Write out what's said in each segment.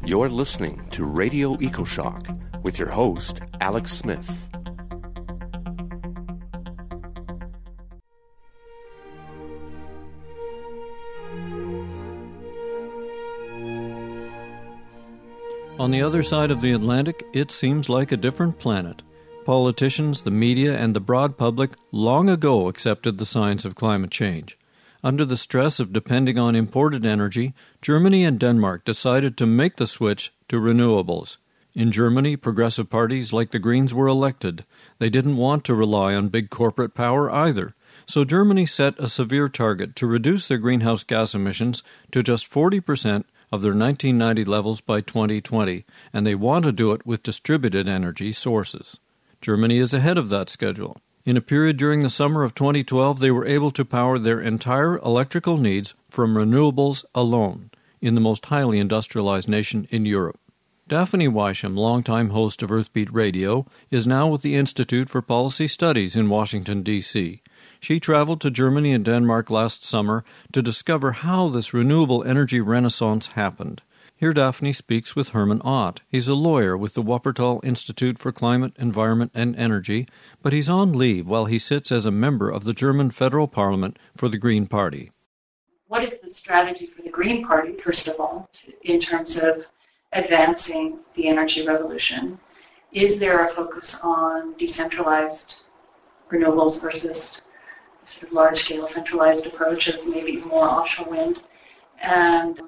You're listening to Radio EcoShock with your host, Alex Smith. On the other side of the Atlantic, it seems like a different planet. Politicians, the media, and the broad public long ago accepted the science of climate change. Under the stress of depending on imported energy, Germany and Denmark decided to make the switch to renewables. In Germany, progressive parties like the Greens were elected. They didn't want to rely on big corporate power either. So Germany set a severe target to reduce their greenhouse gas emissions to just 40% of their 1990 levels by 2020, and they want to do it with distributed energy sources. Germany is ahead of that schedule. In a period during the summer of 2012, they were able to power their entire electrical needs from renewables alone, in the most highly industrialized nation in Europe. Daphne Weisham, longtime host of Earthbeat Radio, is now with the Institute for Policy Studies in Washington, D.C. She traveled to Germany and Denmark last summer to discover how this renewable energy renaissance happened. Here Daphne speaks with Herman Ott. He's a lawyer with the Wuppertal Institute for Climate, Environment and Energy, but he's on leave while he sits as a member of the German Federal Parliament for the Green Party. What is the strategy for the Green Party, first of all, in terms of advancing the energy revolution? Is there a focus on decentralized renewables versus sort of large-scale centralized approach of maybe more offshore wind? And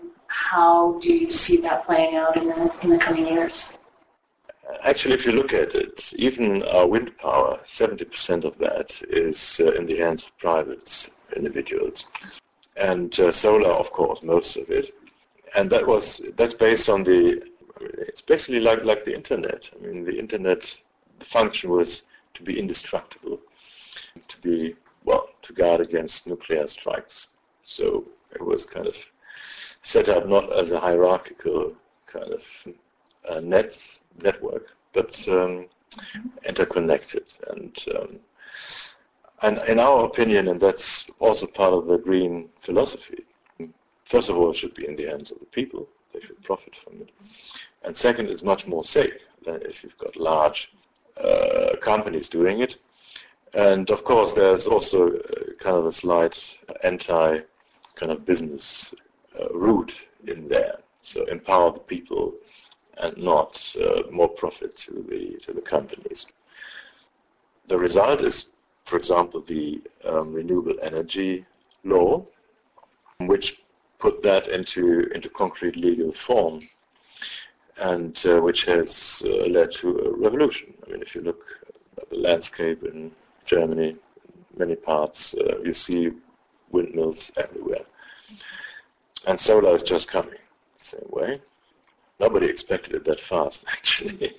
how do you see that playing out in the coming years? Actually, if you look at it, even our wind power, 70% of that is in the hands of private individuals. And solar, of course, most of it. And that's based on it's basically like the internet. I mean, the internet, the function was to be indestructible, to guard against nuclear strikes. So it was kind of set up not as a hierarchical kind of network, but interconnected. And in our opinion, and that's also part of the green philosophy, first of all, it should be in the hands of the people. They should profit from it. And second, it's much more safe than if you've got large companies doing it. And of course, there's also kind of a slight anti kind of business route in there. So empower the people and not more profit to the companies. The result is, for example, the renewable energy law, which put that into concrete legal form, and which has led to a revolution. I mean, if you look at the landscape in Germany, many parts, you see windmills everywhere. And solar is just coming the same way. Nobody expected it that fast, actually,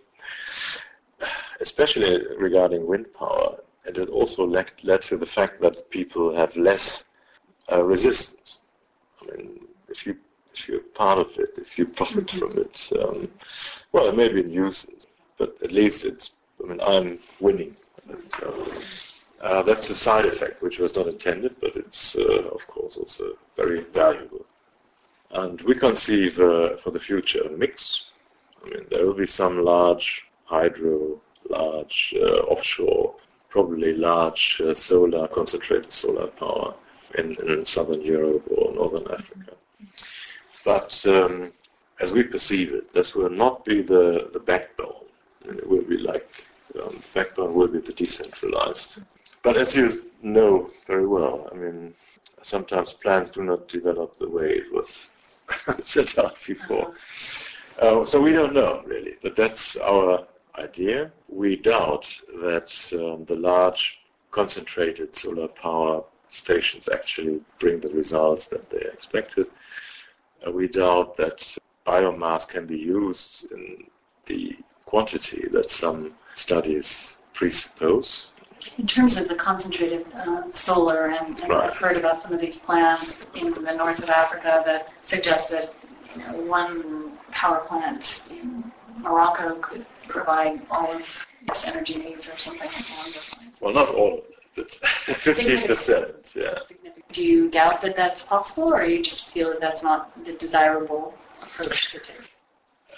especially regarding wind power. And it also led to the fact that people have less resistance. I mean, if you're part of it, if you profit from it, it may be a nuisance, but at least I'm winning. So that's a side effect which was not intended, but it's, of course, also very valuable. And we conceive for the future a mix. I mean, there will be some large hydro, large offshore, probably large concentrated solar power in southern Europe or northern Africa. But as we perceive it, this will not be the backbone. And it will be the backbone will be the decentralized. But as you know very well, I mean, sometimes plans do not develop the way it was set out before. So we don't know, really, but that's our idea. We doubt that the large concentrated solar power stations actually bring the results that they expected. We doubt that biomass can be used in the quantity that some studies presuppose. In terms of the concentrated solar, and Right. I've heard about some of these plans in the north of Africa that suggest that one power plant in Morocco could provide all of its energy needs or something along those lines. Well, not all of it, but 15%, yeah. Do you doubt that that's possible, or you just feel that that's not the desirable approach to take?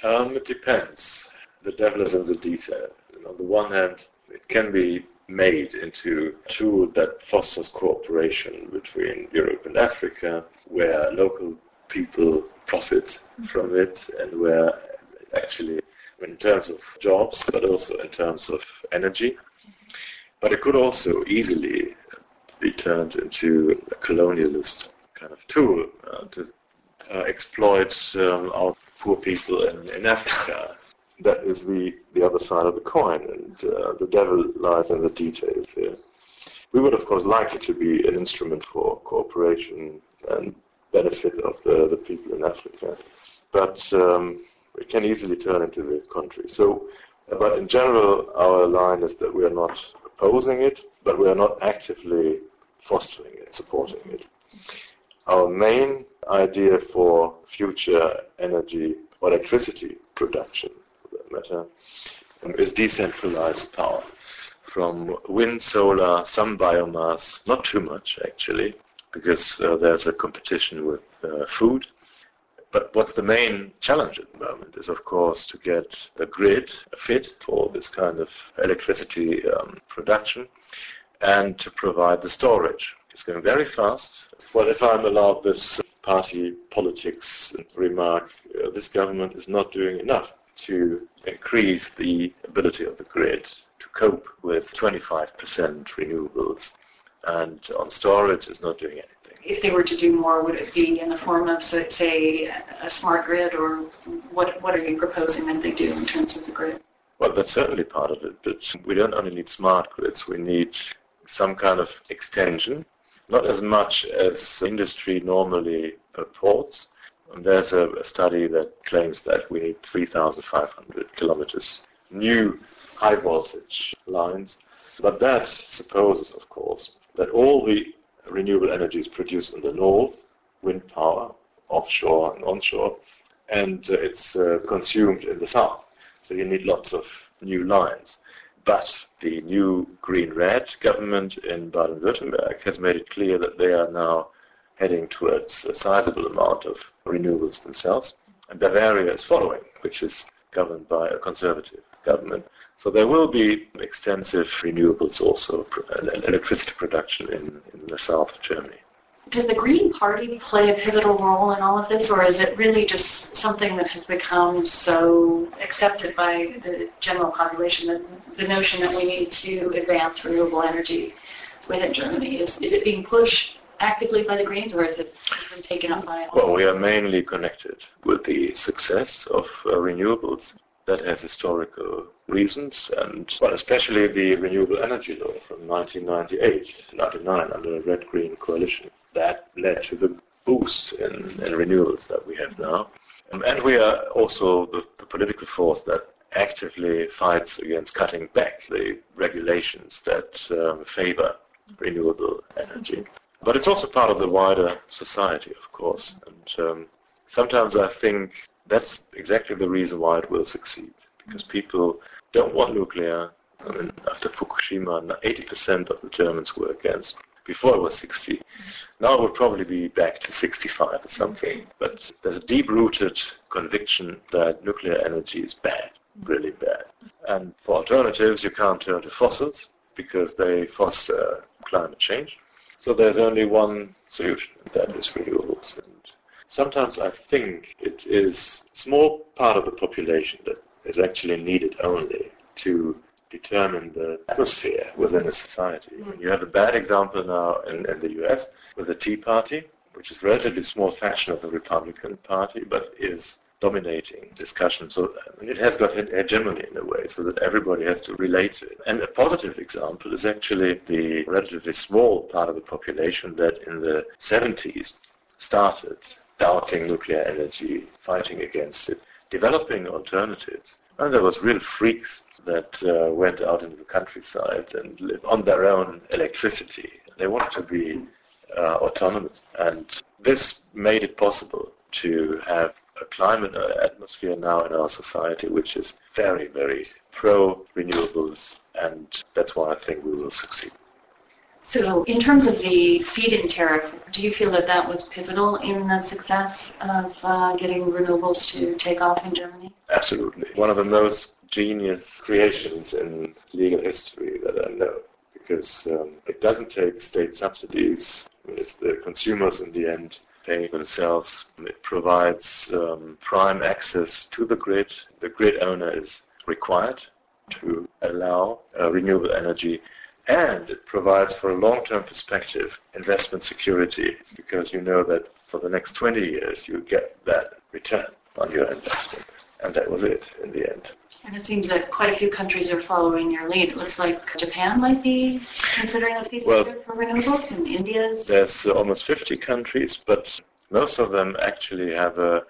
It depends. The devil is in the detail. And on the one hand, it can be made into a tool that fosters cooperation between Europe and Africa, where local people profit from it, and where actually, in terms of jobs, but also in terms of energy. But it could also easily be turned into a colonialist kind of tool to exploit our poor people in Africa. That is the other side of the coin, and the devil lies in the details here. We would, of course, like it to be an instrument for cooperation and benefit of the people in Africa, but it can easily turn into the contrary. So, but in general, our line is that we are not opposing it, but we are not actively fostering it, supporting it. Our main idea for future energy or electricity production, for that matter, is decentralized power. From wind, solar, some biomass, not too much actually, because there's a competition with food. But what's the main challenge at the moment is, of course, to get the grid fit for this kind of electricity production and to provide the storage. It's going very fast. Well, if I'm allowed this party politics remark, this government is not doing enough to increase the ability of the grid to cope with 25% renewables, and on storage is not doing anything. If they were to do more, would it be in the form of, say, a smart grid, or what are you proposing that they do in terms of the grid? Well, that's certainly part of it, but we don't only need smart grids, we need some kind of extension, not as much as industry normally purports. And there's a study that claims that we need 3,500 kilometers new high voltage lines, but that supposes, of course, that all the renewable energy is produced in the north, wind power, offshore and onshore, and it's consumed in the south. So you need lots of new lines. But the new Green-Red government in Baden-Württemberg has made it clear that they are now heading towards a sizable amount of renewables themselves. And Bavaria is following, which is governed by a conservative government. So there will be extensive renewables also, electricity production in the south of Germany. Does the Green Party play a pivotal role in all of this, or is it really just something that has become so accepted by the general population, that the notion that we need to advance renewable energy within Germany? Is it being pushed actively by the Greens, or is it been taken up by all? Well, we are mainly connected with the success of renewables. That has historical reasons, and well, especially the Renewable Energy Law from 1998-99 under the Red-Green coalition. That led to the boost in renewables that we have now. And we are also the political force that actively fights against cutting back the regulations that favor renewable energy. But it's also part of the wider society, of course. And sometimes I think that's exactly the reason why it will succeed, because people don't want nuclear. I mean, after Fukushima, 80% of the Germans were against. Before it was 60. Now it would probably be back to 65 or something. But there's a deep-rooted conviction that nuclear energy is bad, really bad. And for alternatives, you can't turn to fossils because they foster climate change. So there's only one solution, and that is renewables. And sometimes I think it is a small part of the population that is actually needed only to determine the atmosphere within a society. You have a bad example now in the US with the Tea Party, which is a relatively small faction of the Republican Party, but is dominating discussion. So it has got hegemony in a way, so that everybody has to relate to it. And a positive example is actually the relatively small part of the population that in the 70s started doubting nuclear energy, fighting against it, developing alternatives. And there was real freaks that went out into the countryside and lived on their own electricity. They wanted to be autonomous. And this made it possible to have a climate atmosphere now in our society which is very, very pro-renewables, and that's why I think we will succeed. So in terms of the feed-in tariff, do you feel that that was pivotal in the success of getting renewables to take off in Germany? Absolutely. One of the most genius creations in legal history that I know, because it doesn't take state subsidies. It's the consumers in the end paying themselves. It provides prime access to the grid. The grid owner is required to allow renewable energy, and it provides for a long-term perspective investment security, because you know that for the next 20 years you get that return on your investment. And that was it in the end. And it seems that quite a few countries are following your lead. It looks like Japan might be considering a feed-in tariff for renewables, and India's... There's almost 50 countries, but most of them actually have a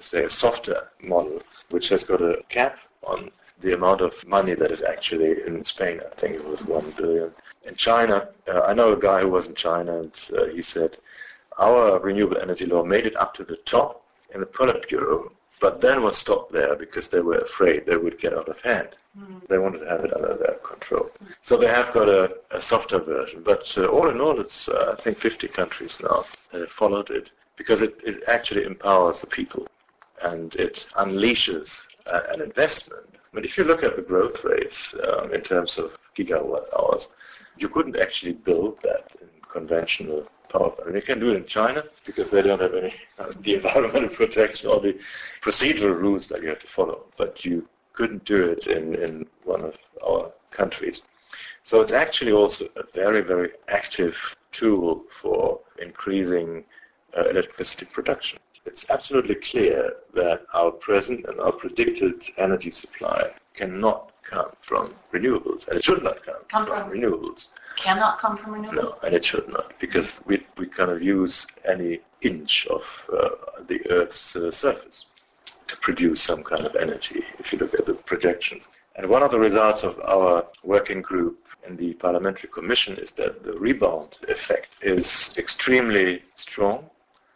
softer model, which has got a cap on the amount of money that is actually in Spain. I think it was 1 billion. In China, I know a guy who was in China, and he said, our renewable energy law made it up to the top in the Politburo, but then was stopped there because they were afraid they would get out of hand. They wanted to have it under their control. So they have got a softer version. But all in all, it's, I think, 50 countries now that have followed it, because it actually empowers the people, and it unleashes an investment. I mean, if you look at the growth rates in terms of gigawatt hours, you couldn't actually build that in conventional power. I mean, you can do it in China because they don't have any the environmental protection or the procedural rules that you have to follow. But you couldn't do it in one of our countries. So it's actually also a very, very active tool for increasing electricity production. It's absolutely clear that our present and our predicted energy supply cannot come from renewables, and it should not come from renewables. Cannot come from renewables? No, and it should not, because we kind of use any inch of the Earth's surface to produce some kind of energy, if you look at the projections. And one of the results of our working group in the Parliamentary Commission is that the rebound effect is extremely strong.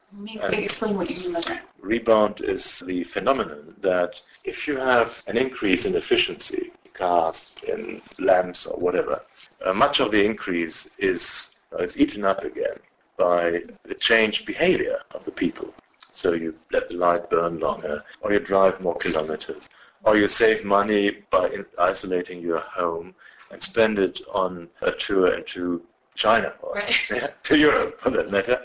Explain what you mean by that. Rebound is the phenomenon that if you have an increase in efficiency, cars, in lamps or whatever, much of the increase is eaten up again by the changed behavior of the people. So you let the light burn longer, or you drive more kilometers, or you save money by isolating your home and spend it on a tour into China or to Europe, for that matter.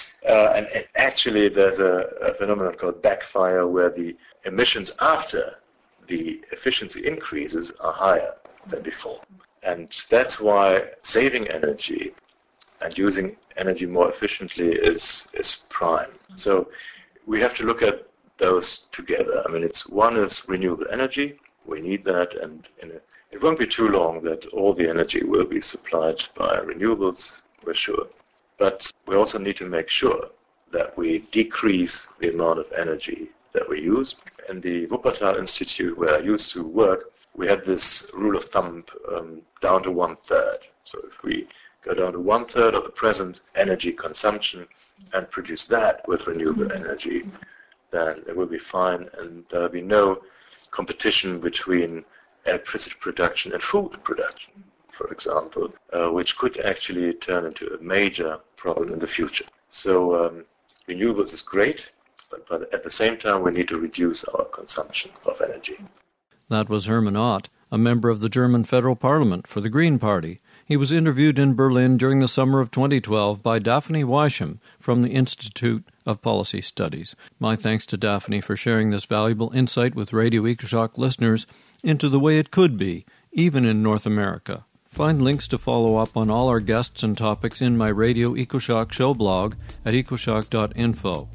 And actually there's a phenomenon called backfire, where the emissions after the efficiency increases are higher than before. And that's why saving energy and using energy more efficiently is prime. So we have to look at those together. I mean, one is renewable energy. We need that, and it won't be too long that all the energy will be supplied by renewables, we're sure. But we also need to make sure that we decrease the amount of energy that we use. In the Wuppertal Institute, where I used to work, we had this rule of thumb down to 1/3. So if we go down to 1/3 of the present energy consumption and produce that with renewable energy, then it will be fine, and there will be no competition between electricity production and food production, for example, which could actually turn into a major problem in the future. So renewables is great, but at the same time we need to reduce our consumption of energy. That was Hermann Ott, a member of the German Federal Parliament for the Green Party. He was interviewed in Berlin during the summer of 2012 by Daphne Weisham from the Institute of Policy Studies. My thanks to Daphne for sharing this valuable insight with Radio EcoShock listeners into the way it could be, even in North America. Find links to follow up on all our guests and topics in my Radio EcoShock show blog at ecoshock.info.